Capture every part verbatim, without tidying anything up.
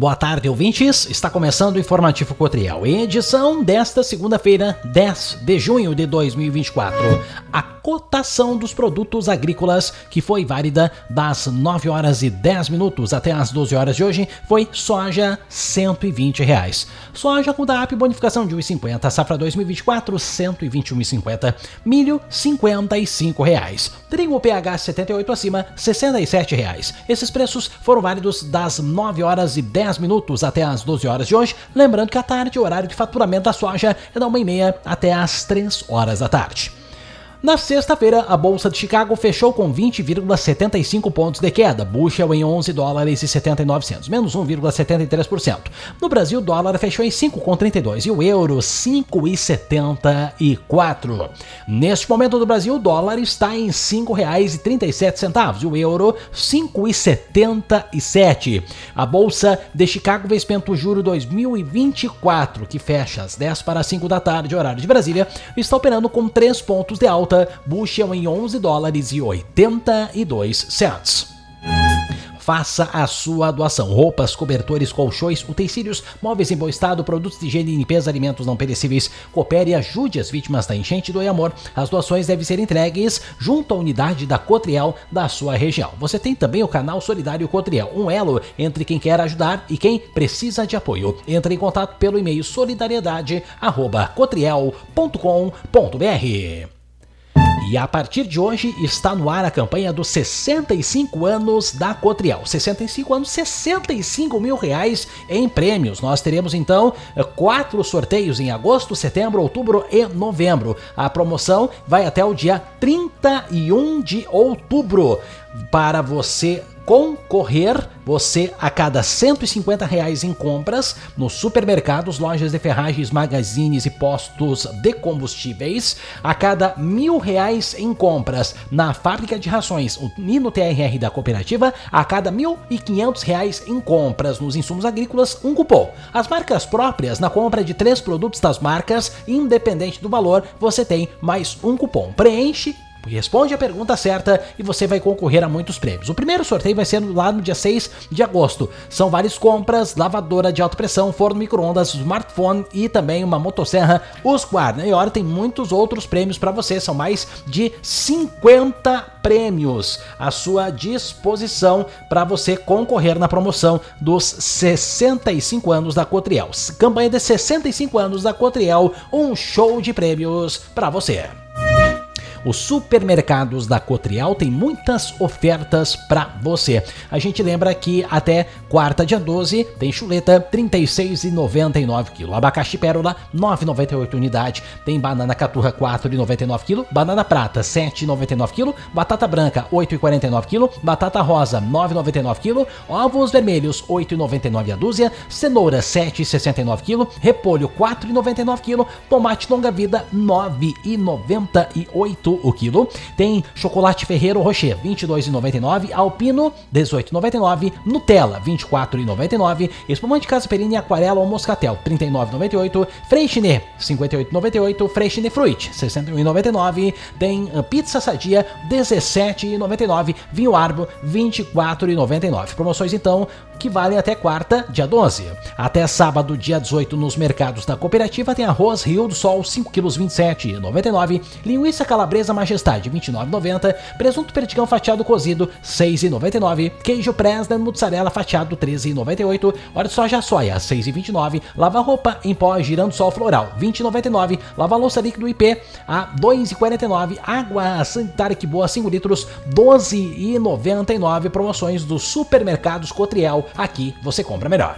boa tarde, ouvintes. Está começando o Informativo Cotriel, edição desta segunda-feira, dez de junho de dois mil e vinte e quatro. A cotação dos produtos agrícolas, que foi válida das nove horas e dez minutos até as doze horas de hoje, foi soja cento e vinte reais. Soja com D A P bonificação de um real e cinquenta, safra dois mil e vinte e quatro, cento e vinte e um reais e cinquenta. Milho, cinquenta e cinco reais. Trigo P H setenta e oito acima, sessenta e sete reais. Esses preços foram válidos das nove horas e dez minutos até as doze horas de hoje. Lembrando que à tarde o horário de faturamento da soja é da uma e meia até as três horas da tarde. Na sexta-feira, a Bolsa de Chicago fechou com vinte vírgula setenta e cinco pontos de queda, bushel em onze dólares e setenta e nove centavos, menos um vírgula setenta e três por cento. No Brasil, o dólar fechou em cinco vírgula trinta e dois e o euro cinco vírgula setenta e quatro. Neste momento no Brasil, o dólar está em cinco reais e trinta e sete centavos e o euro cinco vírgula setenta e sete. A Bolsa de Chicago vencimento juro dois mil e vinte e quatro, que fecha às dez para as cinco da tarde, horário de Brasília, está operando com três pontos de alta, bushel em onze dólares e oitenta e dois centavos. Faça a sua doação. Roupas, cobertores, colchões, utensílios, móveis em bom estado, produtos de higiene e limpeza, alimentos não perecíveis. Coopere e ajude as vítimas da enchente do amor. As doações devem ser entregues junto à unidade da Cotriel da sua região. Você tem também o canal Solidário Cotriel, um elo entre quem quer ajudar e quem precisa de apoio. Entre em contato pelo e-mail solidariedade arroba cotriel ponto com ponto br. E a partir de hoje está no ar a campanha dos sessenta e cinco anos da Cotriel. sessenta e cinco anos, sessenta e cinco mil reais em prêmios. Nós teremos então quatro sorteios em agosto, setembro, outubro e novembro. A promoção vai até o dia trinta e um de outubro. Para você concorrer, você a cada cento e cinquenta reais em compras nos supermercados, lojas de ferragens, magazines e postos de combustíveis, a cada mil reais em compras na fábrica de rações e no T R R da cooperativa, a cada mil e quinhentos reais em compras nos insumos agrícolas, um cupom. As marcas próprias, na compra de três produtos das marcas, independente do valor, você tem mais um cupom. Preenche, responde a pergunta certa e você vai concorrer a muitos prêmios. O primeiro sorteio vai ser lá no dia seis de agosto. São várias compras, lavadora de alta pressão, forno micro-ondas, smartphone e também uma motosserra Husqvarna. E olha, tem muitos outros prêmios para você. São mais de cinquenta prêmios à sua disposição para você concorrer na promoção dos sessenta e cinco anos da Cotriel. Campanha de sessenta e cinco anos da Cotriel, um show de prêmios para você. Os supermercados da Cotriel têm muitas ofertas para você. A gente lembra que até quarta, dia doze, tem chuleta trinta e seis reais e noventa e nove centavos, abacaxi pérola nove reais e noventa e oito centavos unidade, tem banana caturra quatro reais e noventa e nove centavos, banana prata sete reais e noventa e nove centavos, batata branca oito reais e quarenta e nove centavos, batata rosa nove reais e noventa e nove centavos, ovos vermelhos oito reais e noventa e nove centavos a dúzia, cenoura sete reais e sessenta e nove centavos, repolho quatro reais e noventa e nove centavos, tomate longa vida nove reais e noventa e oito centavos o quilo. Tem chocolate Ferrero Rocher vinte e dois reais e noventa e nove centavos, Alpino dezoito reais e noventa e nove centavos, Nutella vinte e quatro reais e noventa e nove centavos, espumante Casa Perini Aquarela ou Moscatel trinta e nove reais e noventa e oito centavos, Freixenet cinquenta e oito reais e noventa e oito centavos, Freixenet Fruit sessenta e um reais e noventa e nove centavos, tem pizza Sadia dezessete reais e noventa e nove centavos, vinho Arbo vinte e quatro reais e noventa e nove centavos. Promoções então que valem até quarta, dia doze. Até sábado, dia dezoito, nos mercados da cooperativa tem arroz Rio do Sol cinco quilos vinte e sete reais e noventa e nove centavos, linguiça calabresa Majestade vinte e nove reais e noventa centavos, presunto perdigão fatiado cozido seis reais e noventa e nove centavos, queijo Presden mozzarella fatiado treze reais e noventa e oito centavos, óleo de soja soia seis reais e vinte e nove centavos, lava roupa em pó girando sol floral vinte reais e noventa e nove centavos, lava louça líquido I P a dois reais e quarenta e nove centavos, água sanitária que boa cinco litros doze reais e noventa e nove centavos. Promoções dos supermercados Cotriel, aqui você compra melhor.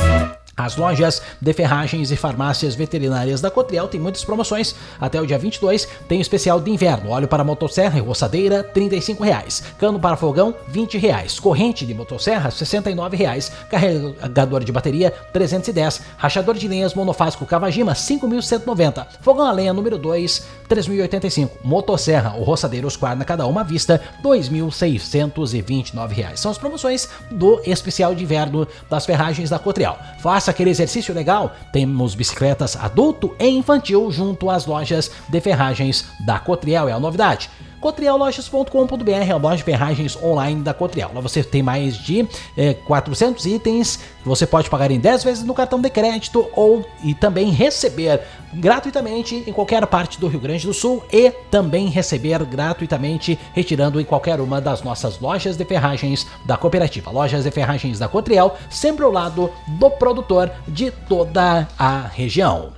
As lojas de ferragens e farmácias veterinárias da Cotriel têm muitas promoções. Até o dia vinte e dois tem o especial de inverno. Óleo para motosserra e roçadeira, trinta e cinco reais. Cano para fogão, vinte reais. Corrente de motosserra, sessenta e nove reais. Carregador de bateria, trezentos e dez. Rachador de linhas monofásico Kawajima, cinco mil cento e noventa. Fogão a lenha número dois, três mil e oitenta e cinco. Motosserra ou roçadeira Husqvarna, cada uma à vista, dois mil seiscentos e vinte e nove reais. São as promoções do especial de inverno das ferragens da Cotriel. Faça aquele exercício legal. Temos bicicletas adulto e infantil junto às lojas de ferragens da Cotriel, é a novidade. cotriel lojas ponto com ponto br é a loja de ferragens online da Cotriel. Lá você tem mais de eh, quatrocentos itens que você pode pagar em dez vezes no cartão de crédito ou e também receber gratuitamente em qualquer parte do Rio Grande do Sul e também receber gratuitamente retirando em qualquer uma das nossas lojas de ferragens da cooperativa. Lojas de ferragens da Cotriel, sempre ao lado do produtor de toda a região.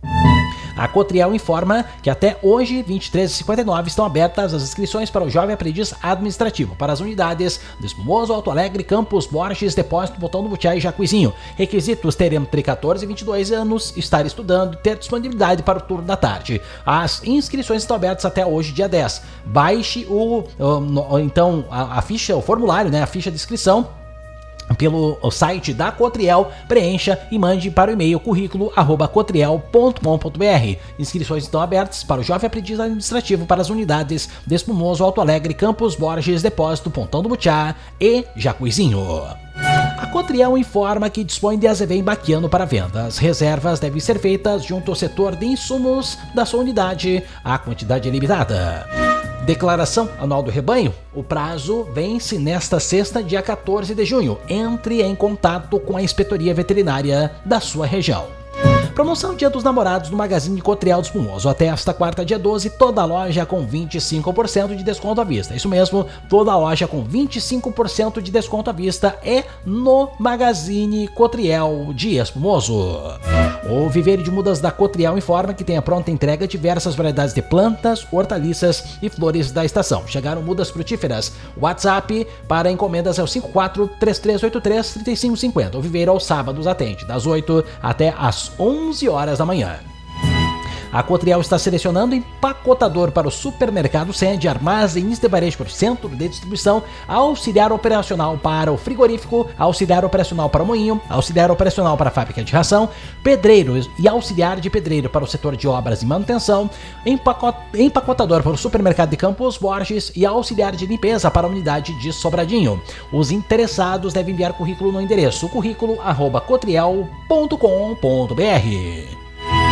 A Cotriel informa que até hoje, vinte e três e cinquenta e nove, estão abertas as inscrições para o Jovem Aprendiz Administrativo para as unidades de Espumoso, Alto Alegre, Campos, Borges, Depósito, Botão do Butiá e Jacuizinho. Requisitos: ter entre catorze e vinte e dois anos, estar estudando e ter disponibilidade para o turno da tarde. As inscrições estão abertas até hoje, dia dez. Baixe o, o então a, a ficha, o formulário, né, a ficha de inscrição pelo site da Cotriel, preencha e mande para o e-mail currículo arroba cotriel ponto com ponto br. Inscrições estão abertas para o Jovem Aprendiz Administrativo para as unidades de Espumoso, Alto Alegre, Campos, Borges, Depósito, Pontão do Butiá e Jacuizinho. A Cotriel informa que dispõe de A Z V embaquiano para venda. As reservas devem ser feitas junto ao setor de insumos da sua unidade. A quantidade é limitada. Declaração anual do rebanho. O prazo vence nesta sexta, dia quatorze de junho. Entre em contato com a inspetoria veterinária da sua região. Promoção Dia dos Namorados no Magazine Cotriel do Espumoso. Até esta quarta, dia doze, toda a loja com vinte e cinco por cento de desconto à vista. Isso mesmo, toda a loja com vinte e cinco por cento de desconto à vista é no Magazine Cotriel de Espumoso. O Viveiro de Mudas da Cotriel informa que tem a pronta entrega diversas variedades de plantas, hortaliças e flores da estação. Chegaram mudas frutíferas. WhatsApp para encomendas é o cinco quatro, três três oito três, três cinco cinco zero. O Viveiro aos sábados atende das oito até as onze horas da manhã. A Cotriel está selecionando empacotador para o supermercado sede, armazéns de varejo para o centro de distribuição, auxiliar operacional para o frigorífico, auxiliar operacional para o moinho, auxiliar operacional para a fábrica de ração, pedreiro e auxiliar de pedreiro para o setor de obras e manutenção, empacot... empacotador para o supermercado de Campos Borges e auxiliar de limpeza para a unidade de Sobradinho. Os interessados devem enviar currículo no endereço currículo arroba cotriel ponto com ponto br.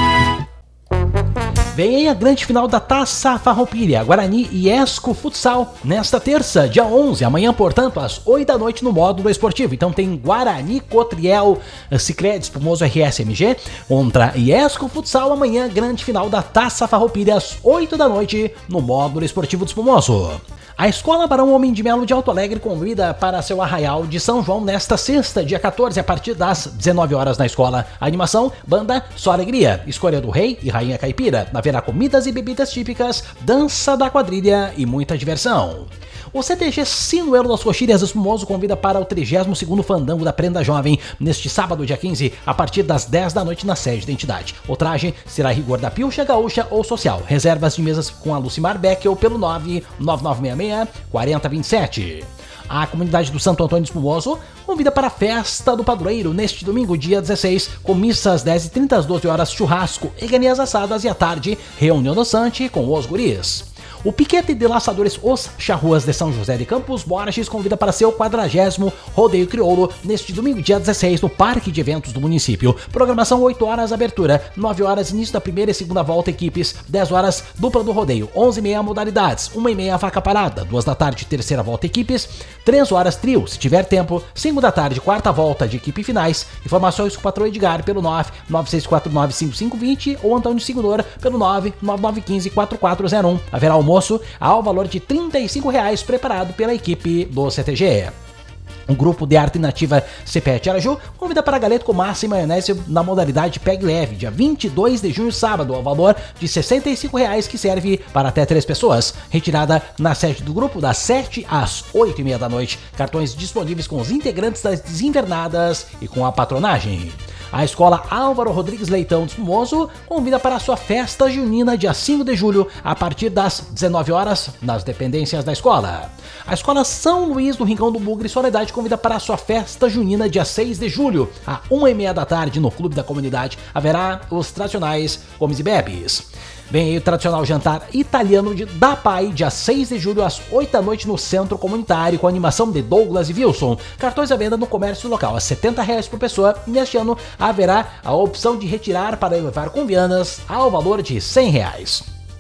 Vem aí a grande final da Taça Farroupilha, Guarani e Esco Futsal, nesta terça, dia onze, amanhã, portanto, às oito da noite no módulo esportivo. Então tem Guarani, Cotriel, Sicredi, Espumoso R S M G contra Esco Futsal, amanhã, grande final da Taça Farroupilha, às oito da noite no módulo esportivo do Espumoso. A Escola Barão Homem de Melo de Alto Alegre convida para seu arraial de São João nesta sexta, dia quatorze, a partir das dezenove horas na escola. A animação, banda Só Alegria, escolha do Rei e Rainha Caipira. Haverá comidas e bebidas típicas, dança da quadrilha e muita diversão. O C T G Sinuelo das Coxilhas Espumoso convida para o trigésimo segundo Fandango da Prenda Jovem, neste sábado, dia quinze, a partir das dez da noite na sede da entidade. O traje será rigor da pilcha, gaúcha ou social. Reservas de mesas com a Lucimar Beckel pelo nove nove nove seis seis, quatro zero dois sete. A comunidade do Santo Antônio de Espumoso convida para a Festa do Padroeiro neste domingo, dia dezesseis, com missa às dez e trinta, às doze horas, churrasco e galinhas assadas e à tarde, reunião dançante com os guris. O Piquete de Laçadores Os Charruas de São José de Campos Borges convida para seu quadragésimo Rodeio Crioulo neste domingo, dia dezesseis, no Parque de Eventos do município. Programação oito horas, abertura, nove horas, início da primeira e segunda volta, equipes, dez horas, dupla do rodeio, onze e meia modalidades, uma e meia vaca parada, duas da tarde, terceira volta, equipes, três horas, trio, se tiver tempo, cinco da tarde, quarta volta de equipe finais. Informações com o patrão Edgar pelo nove nove seis quatro nove cinco cinco dois zero ou Antônio Signor pelo nove nove nove um cinco quatro quatro zero um. Haverá almoço ao valor de trinta e cinco reais, preparado pela equipe do C T G. Um grupo de arte nativa Cepete Araju convida para galeto com massa e maionese na modalidade Pegue Leve, dia vinte e dois de junho, sábado, ao valor de sessenta e cinco reais, que serve para até três pessoas. Retirada na sede do grupo das sete às oito e meia da noite. Cartões disponíveis com os integrantes das desinvernadas e com a patronagem. A Escola Álvaro Rodrigues Leitão de Espumoso convida para a sua festa junina, dia cinco de julho, a partir das dezenove horas, nas dependências da escola. A Escola São Luís do Rincão do Bugre Soledade convida para a sua festa junina, dia seis de julho, a uma e meia da tarde, no Clube da Comunidade. Haverá os tradicionais comes e bebes. Vem aí o tradicional jantar italiano de da Pai, dia seis de julho, às oito da noite, no Centro Comunitário, com animação de Douglas e Wilson. Cartões à venda no comércio local a setenta reais por pessoa, e neste ano haverá a opção de retirar para levar com viandas ao valor de cem reais.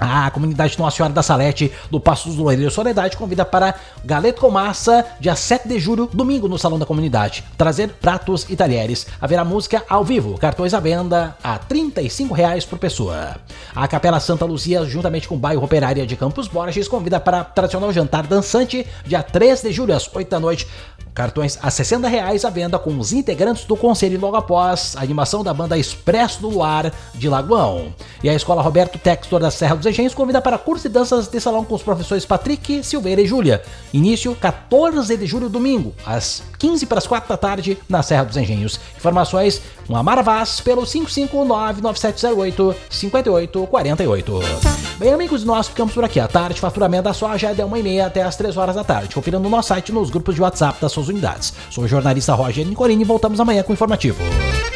A comunidade Nossa Senhora da Salete, do Passo dos Loureiros Soledade, convida para Galeto com Massa, dia sete de julho, domingo, no Salão da Comunidade. Trazer pratos e talheres. Haverá música ao vivo, cartões à venda a trinta e cinco reais por pessoa. A Capela Santa Luzia, juntamente com o bairro Operária de Campos Borges, convida para tradicional jantar dançante, dia três de julho, às oito da noite. Cartões a sessenta reais à venda com os integrantes do conselho logo após a animação da banda Expresso do Luar de Lagoão. E a Escola Roberto Textor da Serra dos Engenhos convida para curso de danças de salão com os professores Patrick, Silveira e Júlia. Início quatorze de julho, domingo, às quinze para as quatro da tarde, na Serra dos Engenhos. Informações com a Mara Vaz pelo cinco cinco nove nove sete zero oito cinco oito quatro oito. Bem, amigos, nós ficamos por aqui. A tarde, faturamento da soja é de uma e meia até as três horas da tarde. Confira no nosso site, nos grupos de WhatsApp das suas unidades. Sou o jornalista Roger Nicolini e voltamos amanhã com o informativo.